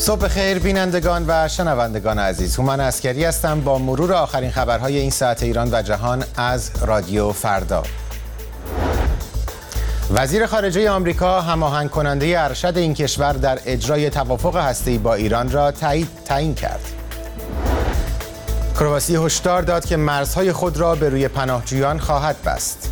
صبح خیر بینندگان و شنوندگان عزیز. هومن عسکری هستم با مرور آخرین خبرهای این ساعت ایران و جهان از رادیو فردا. وزیر خارجه آمریکا هماهنگ کننده ارشد این کشور در اجرای توافق هسته‌ای با ایران را تعیین کرد. کرواسی هشدار داد که مرزهای خود را به روی پناهجویان خواهد بست.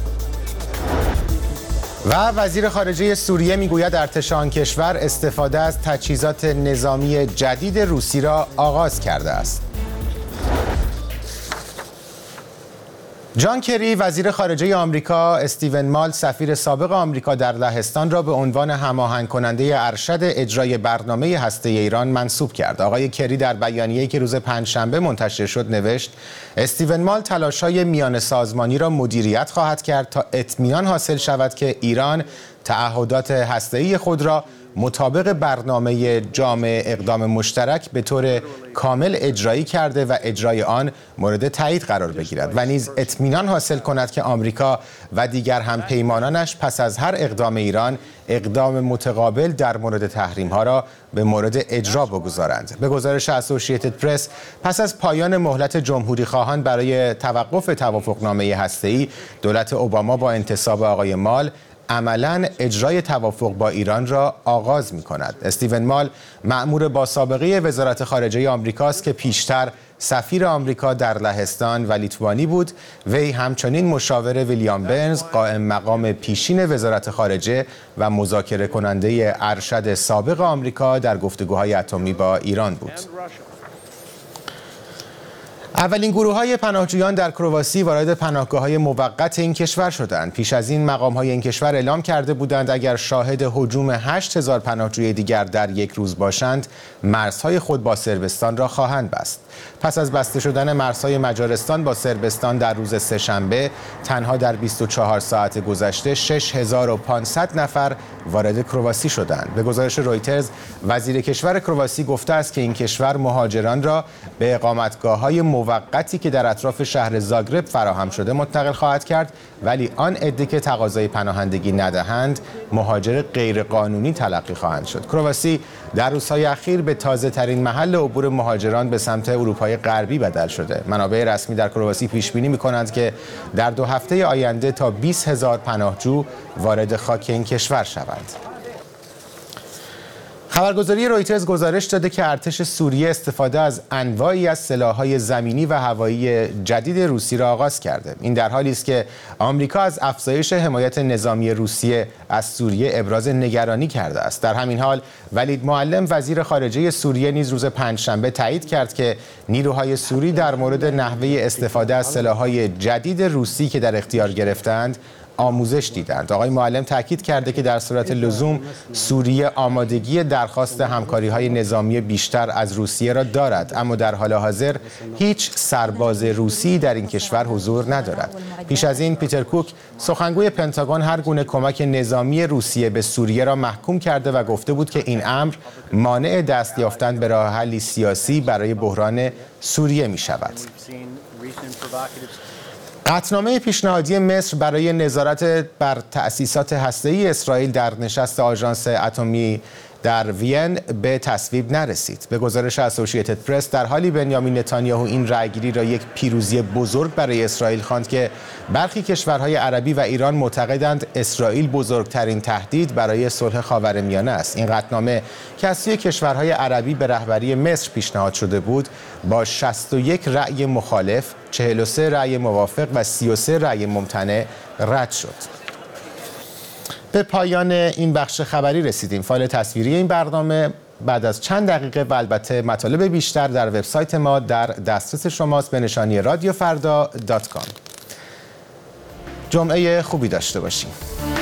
و وزیر خارجه سوریه میگوید ارتش آن کشور استفاده از تجهیزات نظامی جدید روسی را آغاز کرده است. جان کری وزیر خارجه آمریکا استیون مال سفیر سابق آمریکا در لهستان را به عنوان هماهنگ کننده ارشد اجرای برنامه هسته‌ای ایران منصوب کرد. آقای کری در بیانیه‌ای که روز پنجشنبه منتشر شد نوشت استیون مال تلاش‌های میان سازمانی را مدیریت خواهد کرد تا اطمینان حاصل شود که ایران تعهدات هسته‌ای خود را مطابق برنامه جامع اقدام مشترک به طور کامل اجرایی کرده و اجرای آن مورد تایید قرار بگیرد و نیز اطمینان حاصل کند که آمریکا و دیگر همپیمانانش پس از هر اقدام ایران اقدام متقابل در مورد تحریم‌ها را به مورد اجرا بگذارند. به گزارش اسوسییتد پرس پس از پایان مهلت جمهوری خواهان برای توقف توافقنامه هسته‌ای، دولت اوباما با انتصاب آقای مال عملاً اجرای توافق با ایران را آغاز می‌کند. استیون مال مأمور با سابقه وزارت خارجه آمریکاست که پیشتر سفیر آمریکا در لهستان و لیتوانی بود. وی همچنین مشاور ویلیام برنز قائم مقام پیشین وزارت خارجه و مذاکره کننده ارشد سابق آمریکا در گفتگوهای اتمی با ایران بود. اولین گروه‌های پناهجویان در کرواسی وارد پناهگاه‌های موقت این کشور شدند. پیش از این مقام‌های این کشور اعلام کرده بودند اگر شاهد هجوم 8000 پناهجوی دیگر در یک روز باشند، مرزهای خود با صربستان را خواهند بست. پس از بسته شدن مرزهای مجارستان با صربستان در روز سه‌شنبه، تنها در 24 ساعت گذشته 6500 نفر وارد کرواسی شدند. به گزارش رویترز، وزیر کشور کرواسی گفته است که این کشور مهاجران را به اقامتگاه‌های موقتی که در اطراف شهر زاگرب فراهم شده منتقل خواهد کرد، ولی آن عده که تقاضای پناهندگی ندهند مهاجر غیرقانونی تلقی خواهند شد. کرواسی در روزهای اخیر به تازه‌ترین محل عبور مهاجران به سمت اروپای غربی بدل شده. منابع رسمی در کرواسی پیش بینی می‌کنند که در 2 هفته آینده تا 20000 پناهجو وارد خاک این کشور شوند. خبرگزاری رویترز گزارش داده که ارتش سوریه استفاده از انواعی از سلاح‌های زمینی و هوایی جدید روسی را آغاز کرده. این در حالی است که آمریکا از افزایش حمایت نظامی روسیه از سوریه ابراز نگرانی کرده است. در همین حال ولید معلم وزیر خارجه سوریه نیز روز پنجشنبه تایید کرد که نیروهای سوری در مورد نحوه استفاده از سلاح‌های جدید روسی که در اختیار گرفتند آموزش دیدند. آقای معلم تاکید کرده که در صورت لزوم سوریه آمادگی درخواست همکاری‌های نظامی بیشتر از روسیه را دارد، اما در حال حاضر هیچ سرباز روسی در این کشور حضور ندارد. پیش از این پیتر کوک سخنگوی پنتاگون هر گونه کمک نظامی روسیه به سوریه را محکوم کرده و گفته بود که این امر مانع دست یافتن به راه حلی سیاسی برای بحران سوریه می شود. قطعنامه پیشنهادی مصر برای نظارت بر تأسیسات هسته‌ای اسرائیل در نشست آژانس اتمی در وین به تصویب نرسید. به گزارش اسوسییتد پرس در حالی بنیامین نتانیاهو این رأیگیری را یک پیروزی بزرگ برای اسرائیل خواند که برخی کشورهای عربی و ایران معتقدند اسرائیل بزرگترین تهدید برای صلح خاورمیانه است. این قطعنامه که از سوی کشورهای عربی به رهبری مصر پیشنهاد شده بود، با 61 رأی مخالف، 43 رأی موافق و 33 رأی ممتنع رد شد. به پایان این بخش خبری رسیدیم. فایل تصویری این برنامه بعد از چند دقیقه و البته مطالب بیشتر در وبسایت ما در دسترس شماست به نشانی radiofarda.com. جمعه خوبی داشته باشیم.